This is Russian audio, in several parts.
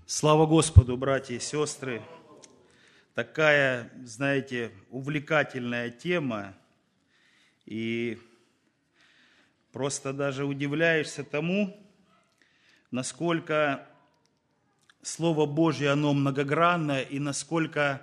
Слава Господу, братья и сестры! Такая, знаете, увлекательная тема, и просто даже удивляешься тому, насколько Слово Божье, оно многогранное, и насколько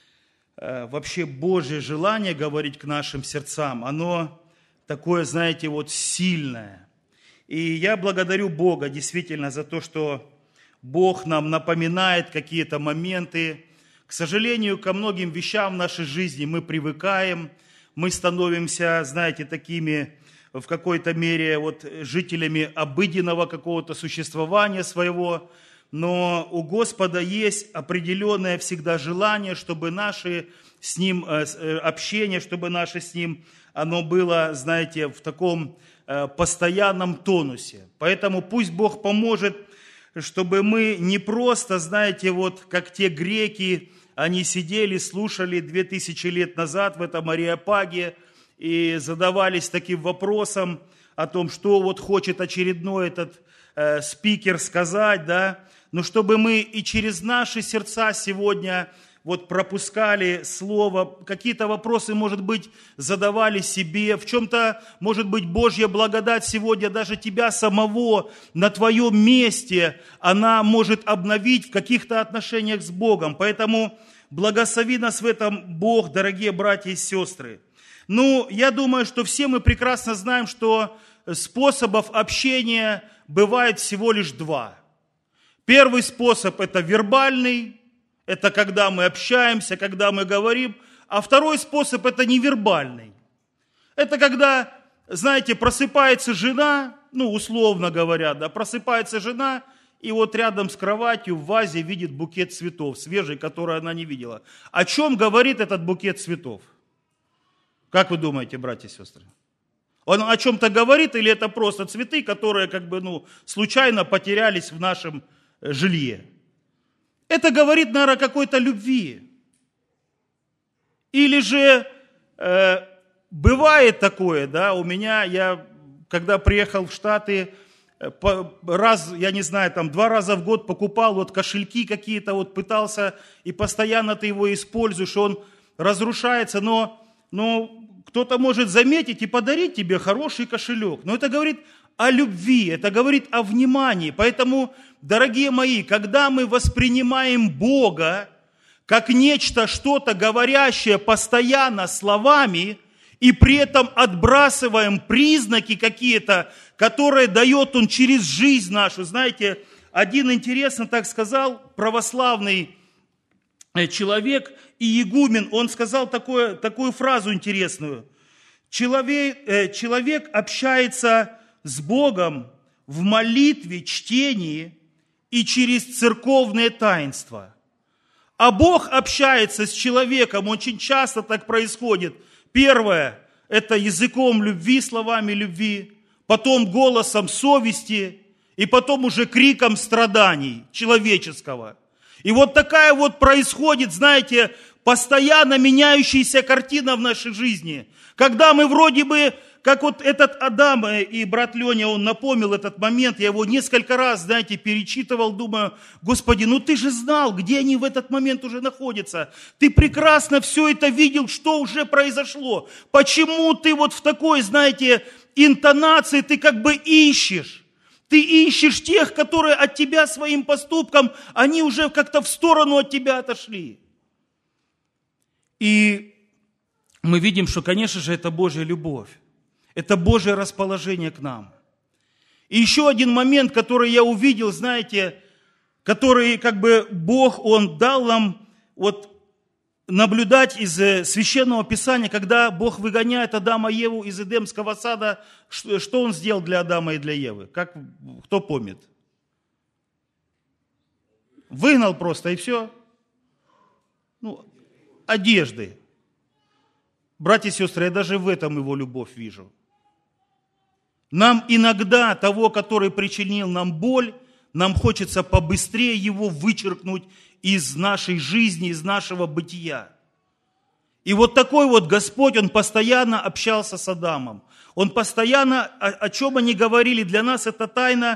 вообще Божье желание говорить к нашим сердцам, оно такое, знаете, вот сильное. И я благодарю Бога действительно за то, что Бог нам напоминает какие-то моменты. К сожалению, ко многим вещам в нашей жизни мы привыкаем, мы становимся, знаете, такими в какой-то мере вот жителями обыденного какого-то существования своего, но у Господа есть определенное всегда желание, чтобы наше с Ним общение, чтобы наше с Ним, оно было, знаете, в таком постоянном тонусе. Поэтому пусть Бог поможет, чтобы мы не просто, знаете, вот как те греки, они сидели, слушали 2000 лет назад в этом Ареопаге и задавались таким вопросом о том, что вот хочет очередной этот спикер сказать, да, но чтобы мы и через наши сердца сегодня вот пропускали слово, какие-то вопросы, может быть, задавали себе, в чем-то, может быть, Божья благодать сегодня даже тебя самого на твоем месте, она может обновить в каких-то отношениях с Богом. Поэтому благослови нас в этом Бог, дорогие братья и сестры. Ну, я думаю, что все мы прекрасно знаем, что способов общения бывает всего лишь два. Первый способ – это вербальный, это когда мы общаемся, когда мы говорим. А второй способ – это невербальный. Это когда, знаете, просыпается жена, ну, условно говоря, да, просыпается жена, и вот рядом с кроватью в вазе видит букет цветов, свежий, который она не видела. О чем говорит этот букет цветов? Как вы думаете, братья и сестры? Он о чем-то говорит, или это просто цветы, которые как бы, ну, случайно потерялись в нашем жилье? Это говорит, наверное, о какой-то любви. Или же бывает такое, да, у меня, я когда приехал в Штаты, я не знаю, там 2 раза в год покупал вот кошельки какие-то, вот пытался, и постоянно ты его используешь, он разрушается, но кто-то может заметить и подарить тебе хороший кошелек. Но это говорит о любви, это говорит о внимании. Поэтому, дорогие мои, когда мы воспринимаем Бога как нечто, что-то говорящее постоянно словами, и при этом отбрасываем признаки какие-то, которые дает Он через жизнь нашу. Знаете, один интересно так сказал православный человек и игумен, он сказал такую фразу интересную. Человек общается с Богом в молитве, чтении и через церковные таинства. А Бог общается с человеком, очень часто так происходит. Первое – это языком любви, словами любви, потом голосом совести и потом уже криком страданий человеческого. И вот такая вот происходит, знаете, постоянно меняющаяся картина в нашей жизни. Когда мы вроде бы, как вот этот Адам, и брат Леня, он напомнил этот момент, я его несколько раз, знаете, перечитывал, думаю, Господи, ну ты же знал, где они в этот момент уже находятся. Ты прекрасно все это видел, что уже произошло. Почему ты вот в такой, знаете, интонации ты как бы ищешь? Ты ищешь тех, которые от тебя своим поступком, они уже как-то в сторону от тебя отошли. И мы видим, что, конечно же, это Божья любовь. Это Божье расположение к нам. И еще один момент, который я увидел, знаете, который как бы Бог, Он дал нам вот наблюдать из Священного Писания, когда Бог выгоняет Адама и Еву из Эдемского сада, что Он сделал для Адама и для Евы? Кто помнит? Выгнал просто, и все. Одежды. Братья и сестры, я даже в этом Его любовь вижу. Нам иногда того, который причинил нам боль, нам хочется побыстрее его вычеркнуть из нашей жизни, из нашего бытия. И вот такой вот Господь, Он постоянно общался с Адамом. Он постоянно, о чем они говорили, для нас это тайна,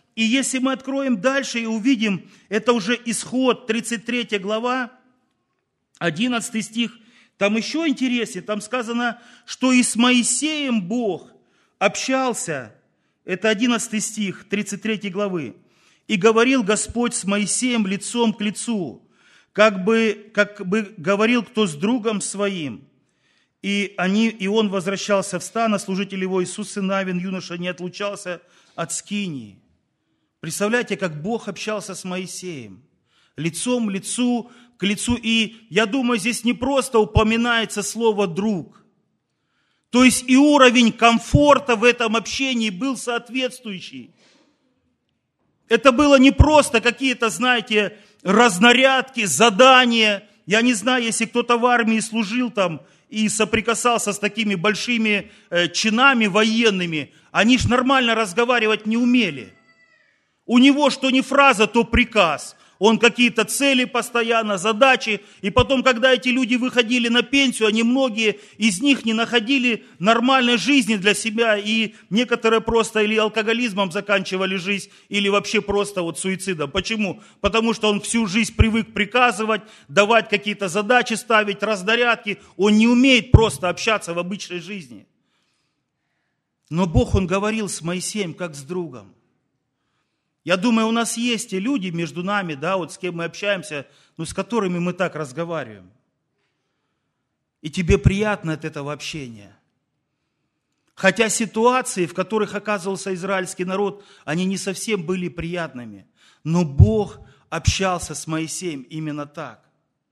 И если мы откроем дальше и увидим, это уже Исход, 33 глава, 11 стих, там еще интереснее, там сказано, что и с Моисеем Бог общался, это 11 стих 33 главы, и говорил Господь с Моисеем лицом к лицу, как бы говорил кто с другом своим. И он возвращался в стан, а служитель его Иисус, сын Навин, юноша, не отлучался от скинии. Представляете, как Бог общался с Моисеем, лицом к лицу. И я думаю, здесь не просто упоминается слово «друг». То есть и уровень комфорта в этом общении был соответствующий. Это было не просто какие-то, знаете, разнарядки, задания. Я не знаю, если кто-то в армии служил там и соприкасался с такими большими чинами военными, они ж нормально разговаривать не умели. У него что не фраза, то приказ. Он какие-то цели постоянно, задачи. И потом, когда эти люди выходили на пенсию, они многие из них не находили нормальной жизни для себя. И некоторые просто или алкоголизмом заканчивали жизнь, или вообще просто вот суицидом. Почему? Потому что он всю жизнь привык приказывать, давать какие-то задачи, ставить разнарядки. Он не умеет просто общаться в обычной жизни. Но Бог, Он говорил с Моисеем, как с другом. Я думаю, у нас есть и люди между нами, да, вот с кем мы общаемся, но с которыми мы так разговариваем. И тебе приятно от этого общения. Хотя ситуации, в которых оказывался израильский народ, они не совсем были приятными. Но Бог общался с Моисеем именно так.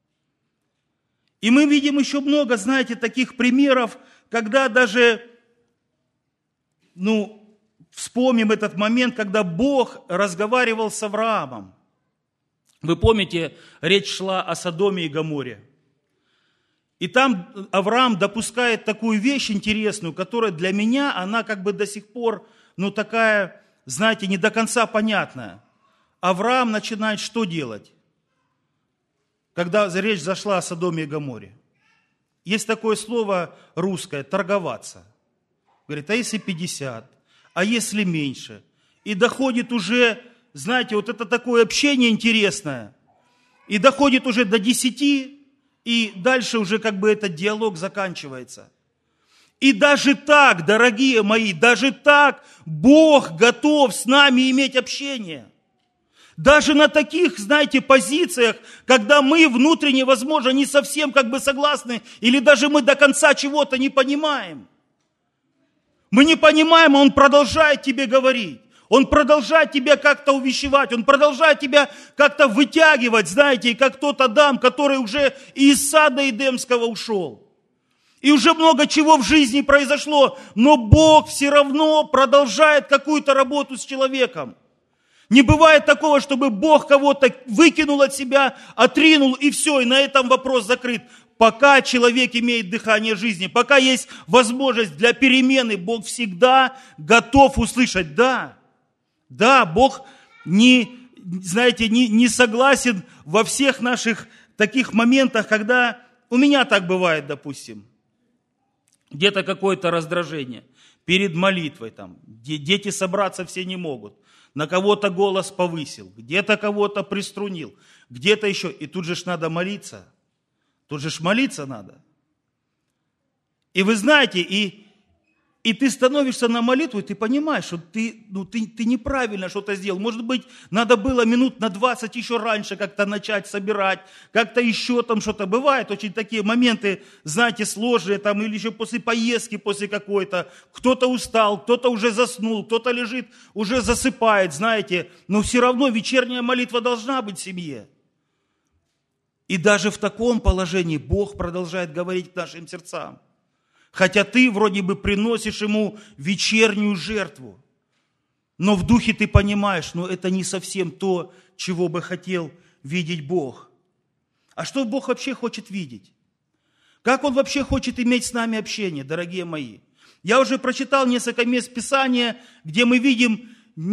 И мы видим еще много, знаете, таких примеров, когда даже, вспомним этот момент, когда Бог разговаривал с Авраамом. Вы помните, речь шла о Содоме и Гоморе. И там Авраам допускает такую вещь интересную, которая для меня, она как бы до сих пор, такая, знаете, не до конца понятная. Авраам начинает что делать? Когда речь зашла о Содоме и Гоморе. Есть такое слово русское, торговаться. Говорит, а если 50? А если меньше? И доходит уже, знаете, вот это такое общение интересное. И доходит уже до 10, и дальше уже как бы этот диалог заканчивается. И даже так, дорогие мои, даже так Бог готов с нами иметь общение. Даже на таких, знаете, позициях, когда мы внутренне, возможно, не совсем как бы согласны, или даже мы до конца чего-то не понимаем. Мы не понимаем, а Он продолжает тебе говорить. Он продолжает тебя как-то увещевать. Он продолжает тебя как-то вытягивать, знаете, как тот Адам, который уже из сада Эдемского ушел. И уже много чего в жизни произошло, но Бог все равно продолжает какую-то работу с человеком. Не бывает такого, чтобы Бог кого-то выкинул от себя, отринул, и все, и на этом вопрос закрыт. Пока человек имеет дыхание жизни, пока есть возможность для перемены, Бог всегда готов услышать. Да, Бог не согласен во всех наших таких моментах, когда у меня так бывает, допустим, где-то какое-то раздражение перед молитвой, там, дети собраться все не могут, на кого-то голос повысил, где-то кого-то приструнил, где-то еще, и тут же надо молиться. Тут же молиться надо. И вы знаете, и ты становишься на молитву, и ты понимаешь, что ты неправильно что-то сделал. Может быть, надо было минут на 20 еще раньше как-то начать собирать, как-то еще там что-то. Бывают очень такие моменты, знаете, сложные, там, или еще после поездки, после какой-то. Кто-то устал, кто-то уже заснул, кто-то лежит, уже засыпает, знаете. Но все равно вечерняя молитва должна быть в семье. И даже в таком положении Бог продолжает говорить к нашим сердцам. Хотя ты вроде бы приносишь Ему вечернюю жертву. Но в духе ты понимаешь, это не совсем то, чего бы хотел видеть Бог. А что Бог вообще хочет видеть? Как Он вообще хочет иметь с нами общение, дорогие мои? Я уже прочитал несколько мест Писания, где мы видим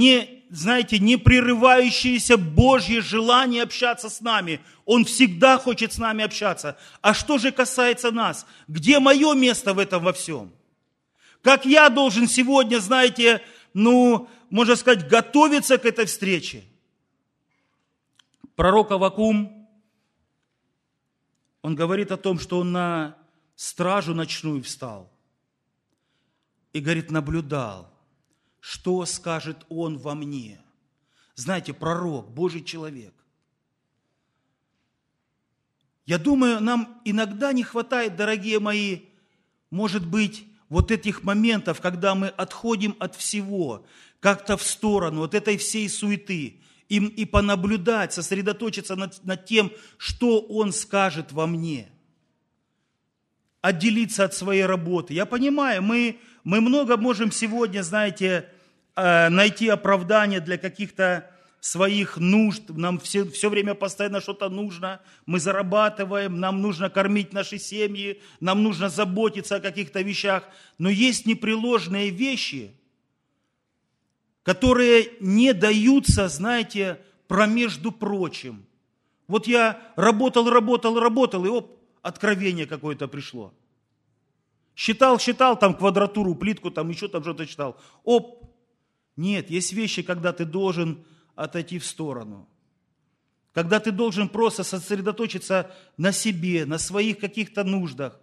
непрерывающееся Божье желание общаться с нами. Он всегда хочет с нами общаться. А что же касается нас? Где мое место в этом во всем? Как я должен сегодня, можно сказать, готовится к этой встрече. Пророк Аввакум, он говорит о том, что он на стражу ночную встал и, говорит, наблюдал, что скажет он во мне. Знаете, пророк, Божий человек. Я думаю, нам иногда не хватает, дорогие мои, может быть, вот этих моментов, когда мы отходим от всего, как-то в сторону, вот этой всей суеты, и понаблюдать, сосредоточиться над тем, что Он скажет во мне. Отделиться от своей работы. Я понимаю, мы много можем сегодня, знаете, найти оправдание для каких-то своих нужд. Нам все время постоянно что-то нужно. Мы зарабатываем, нам нужно кормить наши семьи, нам нужно заботиться о каких-то вещах. Но есть непреложные вещи, которые не даются, знаете, промежду прочим. Вот я работал, и оп, откровение какое-то пришло. Считал, там квадратуру, плитку, там еще там что-то читал. Оп! Нет, есть вещи, когда ты должен отойти в сторону. Когда ты должен просто сосредоточиться на себе, на своих каких-то нуждах.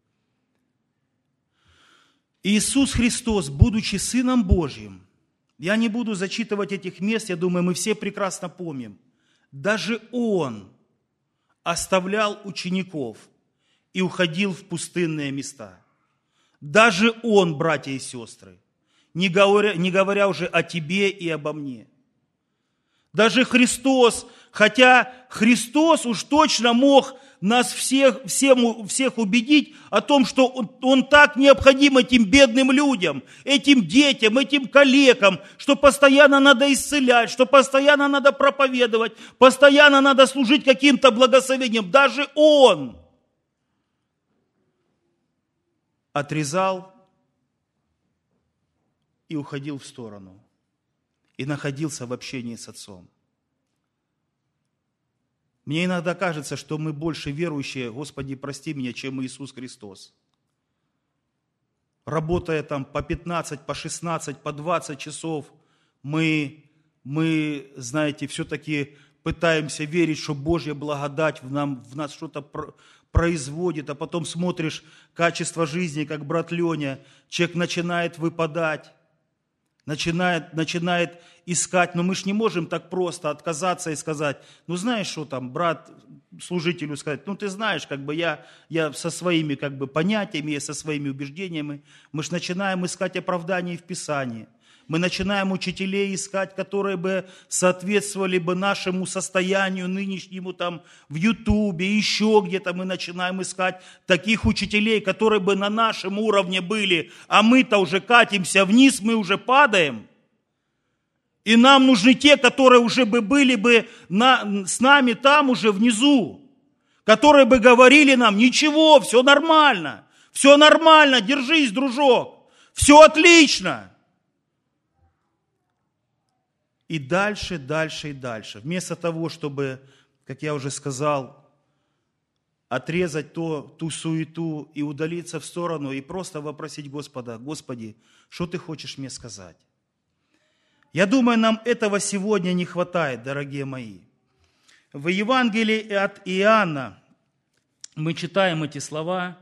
Иисус Христос, будучи Сыном Божьим, я не буду зачитывать этих мест, я думаю, мы все прекрасно помним. Даже Он оставлял учеников и уходил в пустынные места. Даже Он, братья и сестры, не говоря уже о тебе и обо мне. Даже Христос, хотя Христос уж точно мог нас всех убедить о том, что Он так необходим этим бедным людям, этим детям, этим калекам, что постоянно надо исцелять, что постоянно надо проповедовать, постоянно надо служить каким-то благословением. Даже Он отрезал и уходил в сторону. И находился в общении с Отцом. Мне иногда кажется, что мы больше верующие, Господи, прости меня, чем Иисус Христос. Работая там по 15, по 16, по 20 часов, мы, знаете, все-таки пытаемся верить, что Божья благодать в нас что-то производит, а потом смотришь качество жизни, как брат Леня, человек начинает выпадать, начинает искать, но мы ж не можем так просто отказаться и сказать, ну знаешь, что там, брат, служителю сказать, ну ты знаешь, как бы я со своими как бы понятиями, со своими убеждениями, мы ж начинаем искать оправдание в Писании. Мы начинаем учителей искать, которые бы соответствовали бы нашему состоянию нынешнему там в Ютубе, еще где-то мы начинаем искать таких учителей, которые бы на нашем уровне были, а мы-то уже катимся вниз, мы уже падаем. И нам нужны те, которые уже бы были бы с нами там уже внизу, которые бы говорили нам, ничего, все нормально, держись, дружок, все отлично. И дальше. Вместо того, чтобы, как я уже сказал, отрезать ту суету и удалиться в сторону, и просто вопросить Господа, Господи, что Ты хочешь мне сказать? Я думаю, нам этого сегодня не хватает, дорогие мои. В Евангелии от Иоанна мы читаем эти слова.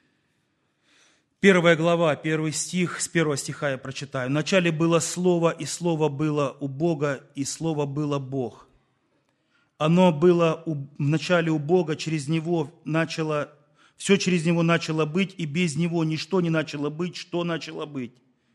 1 глава, 1 стих, с 1 стиха я прочитаю. «В начале было Слово, и Слово было у Бога, и Слово было Бог. Оно было в начале у Бога, через Него все через Него начало быть, и без Него ничто не начало быть, что начало быть».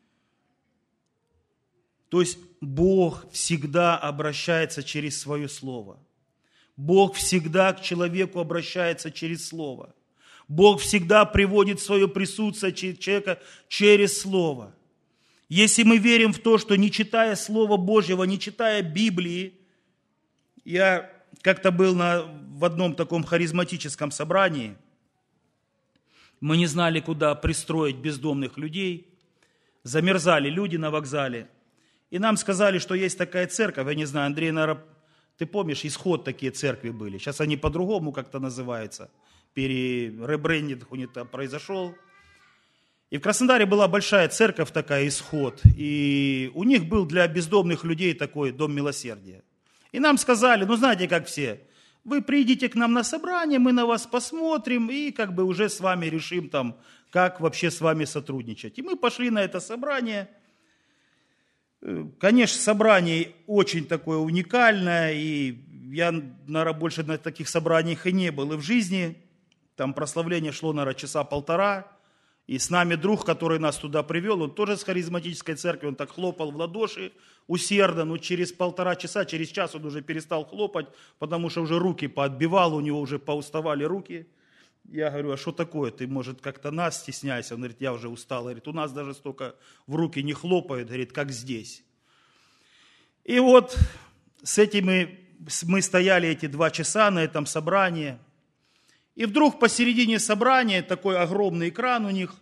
То есть Бог всегда обращается через Свое Слово. Бог всегда к человеку обращается через Слово. Бог всегда приводит свое присутствие человека через Слово. Если мы верим в то, что не читая Слова Божьего, не читая Библии, я как-то был в одном таком харизматическом собрании, мы не знали, куда пристроить бездомных людей, замерзали люди на вокзале, и нам сказали, что есть такая церковь, я не знаю, Андрей, наверное, ты помнишь, Исход такие церкви были, сейчас они по-другому как-то называются, ребрендинг у них там произошел. И в Краснодаре была большая церковь такая, Исход. И у них был для бездомных людей такой дом милосердия. И нам сказали, ну знаете, как все, вы придите к нам на собрание, мы на вас посмотрим и как бы уже с вами решим там, как вообще с вами сотрудничать. И мы пошли на это собрание. Конечно, собрание очень такое уникальное, и я, наверное, больше на таких собраниях и не был. И в жизни там прославление шло, наверное, часа полтора. И с нами друг, который нас туда привел, он тоже с харизматической церкви, он так хлопал в ладоши усердно, но через полтора часа, через час он уже перестал хлопать, потому что уже руки поотбивал, у него уже поуставали руки. Я говорю, а что такое, ты, может, как-то нас стесняйся? Он говорит, я уже устал. Говорит, у нас даже столько в руки не хлопают, говорит, как здесь. И вот с этими мы стояли эти 2 часа на этом собрании. И вдруг посередине собрания, такой огромный экран у них,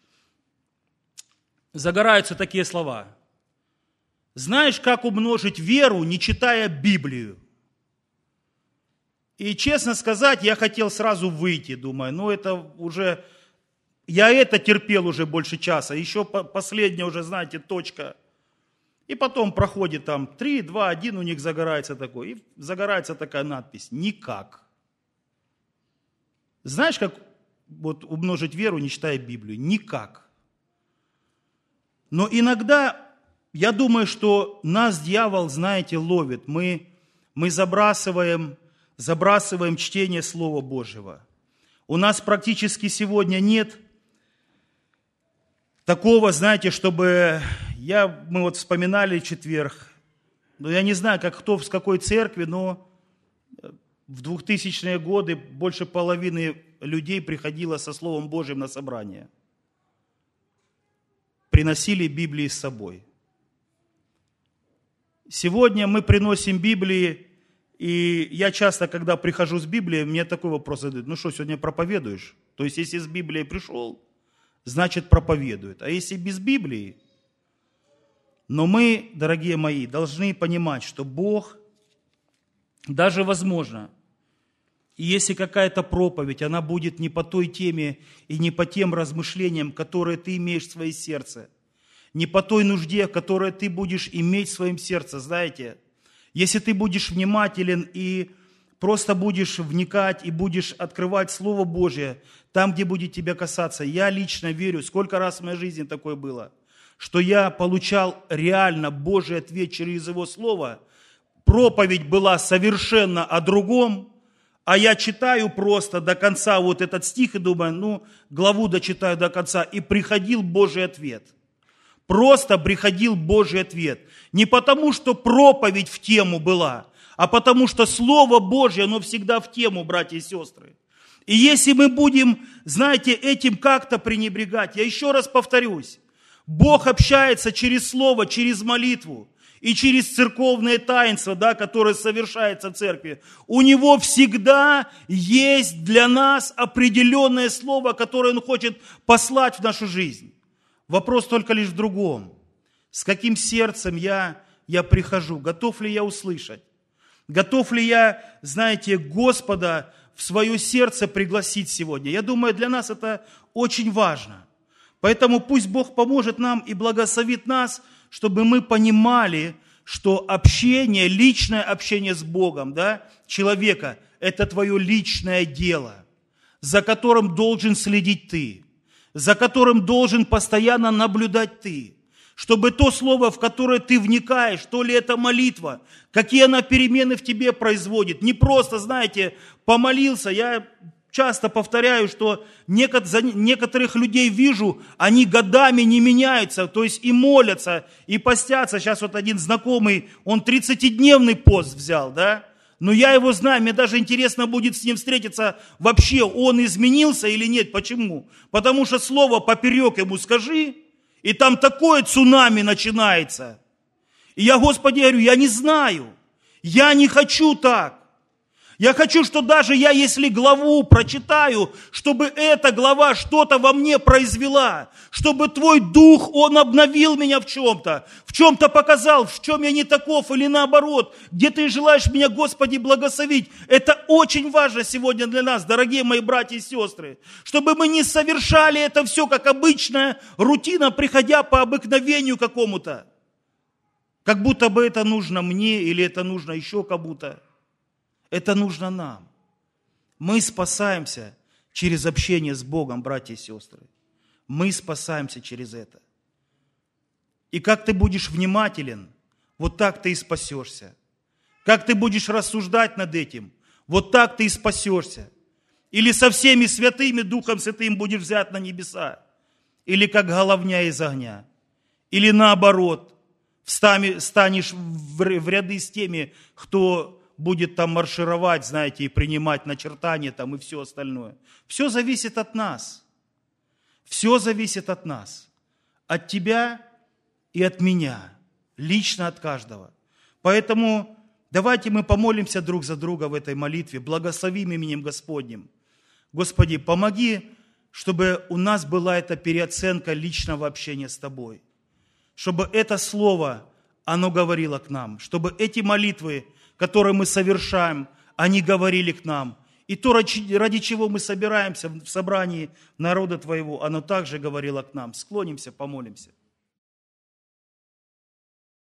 загораются такие слова. Знаешь, как умножить веру, не читая Библию? И, честно сказать, я хотел сразу выйти, думаю, ну это уже, я это терпел уже больше часа, еще последняя уже, знаете, точка. И потом проходит там 3, 2, 1 у них загорается такой, и загорается такая надпись «Никак». Знаешь, как вот умножить веру, не читая Библию? Никак. Но иногда, я думаю, что нас дьявол, знаете, ловит. Мы забрасываем чтение Слова Божьего. У нас практически сегодня нет такого, знаете, чтобы... Мы вот вспоминали четверг, но я не знаю, как кто, с какой церкви, но в 2000-е годы больше половины людей приходило со Словом Божьим на собрание. Приносили Библии с собой. Сегодня мы приносим Библии, и я часто, когда прихожу с Библией, мне такой вопрос задают, ну что, сегодня проповедуешь? То есть, если с Библией пришел, значит проповедует. А если без Библии? Но мы, дорогие мои, должны понимать, что Бог, даже возможно, и если какая-то проповедь, она будет не по той теме и не по тем размышлениям, которые ты имеешь в своем сердце, не по той нужде, которую ты будешь иметь в своем сердце, знаете, если ты будешь внимателен и просто будешь вникать и будешь открывать Слово Божье там, где будет тебя касаться, я лично верю, сколько раз в моей жизни такое было, что я получал реально Божий ответ через Его Слово, проповедь была совершенно о другом, а я читаю просто до конца вот этот стих и думаю, главу дочитаю до конца, и приходил Божий ответ. Просто приходил Божий ответ. Не потому, что проповедь в тему была, а потому, что Слово Божье, оно всегда в тему, братья и сестры. И если мы будем, знаете, этим как-то пренебрегать, я еще раз повторюсь, Бог общается через Слово, через молитву и через церковное таинство, которое совершается в церкви. У Него всегда есть для нас определенное Слово, которое Он хочет послать в нашу жизнь. Вопрос только лишь в другом. С каким сердцем я прихожу? Готов ли я услышать? Готов ли я, знаете, Господа в свое сердце пригласить сегодня? Я думаю, для нас это очень важно. Поэтому пусть Бог поможет нам и благословит нас, чтобы мы понимали, что общение, личное общение с Богом, человека, это твое личное дело, за которым должен следить ты, за которым должен постоянно наблюдать ты, чтобы то слово, в которое ты вникаешь, то ли это молитва, какие она перемены в тебе производит. Не просто, знаете, помолился, я часто повторяю, что некоторых людей вижу, они годами не меняются, то есть и молятся, и постятся. Сейчас вот один знакомый, он 30-дневный пост взял, но я его знаю, мне даже интересно будет с ним встретиться, вообще он изменился или нет. Почему? Потому что слово поперек ему скажи, и там такое цунами начинается. И я, Господи, говорю, я не знаю, я не хочу так. Я хочу, что даже я, если главу прочитаю, чтобы эта глава что-то во мне произвела, чтобы Твой Дух, Он обновил меня в чем-то показал, в чем я не таков или наоборот, где Ты желаешь меня, Господи, благословить. Это очень важно сегодня для нас, дорогие мои братья и сестры, чтобы мы не совершали это все как обычная рутина, приходя по обыкновению какому-то, как будто бы это нужно мне или это нужно еще кому-то. Это нужно нам. Мы спасаемся через общение с Богом, братья и сестры. Мы спасаемся через это. И как ты будешь внимателен, вот так ты и спасешься. Как ты будешь рассуждать над этим, вот так ты и спасешься. Или со всеми святыми Духом Святым будешь взят на небеса. Или как головня из огня. Или наоборот, станешь в ряды с теми, кто будет там маршировать, знаете, и принимать начертания там и все остальное. Все зависит от нас. Все зависит от нас. От тебя и от меня. Лично от каждого. Поэтому давайте мы помолимся друг за друга в этой молитве. Благословим именем Господним. Господи, помоги, чтобы у нас была эта переоценка личного общения с Тобой. Чтобы это слово, оно говорило к нам. Чтобы эти молитвы, которые мы совершаем, они говорили к нам. И то, ради чего мы собираемся в собрании народа Твоего, оно также говорило к нам. Склонимся, помолимся.